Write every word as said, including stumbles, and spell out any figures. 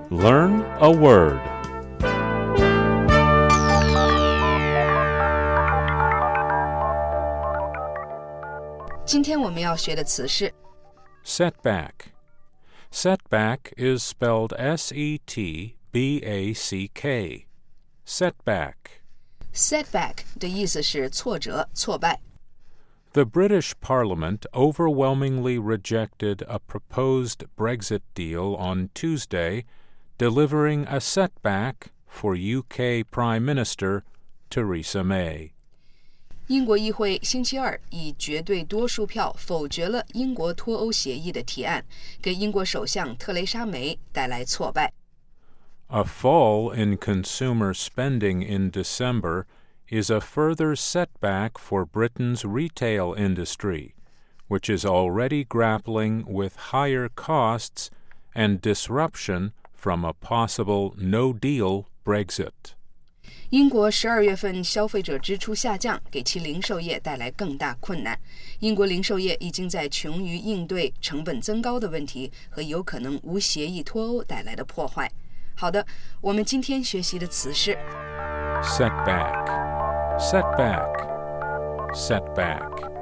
Learn a word. Today 今天我们要学的词是 Setback. Setback is spelled S E T B A C K. Setback. setback 的意思是挫折、挫败。 The British Parliament overwhelmingly rejected a proposed Brexit deal on Tuesday, delivering a setback for U K Prime Minister Theresa May. 英国议会星期二以绝对多数票否决了英国脱欧协议的提案，给英国首相特蕾莎梅带来挫败。 A fall in consumer spending in December is a further setback for Britain's retail industry, which is already grappling with higher costs and disruption from a possible no-deal Brexit. 英国十二月份消费者支出下降，给其零售业带来更大困难。英国零售业已经在穷于应对成本增高的问题和有可能无协议脱欧带来的破坏。好的，我们今天学习的词是 Setback, setback, setback.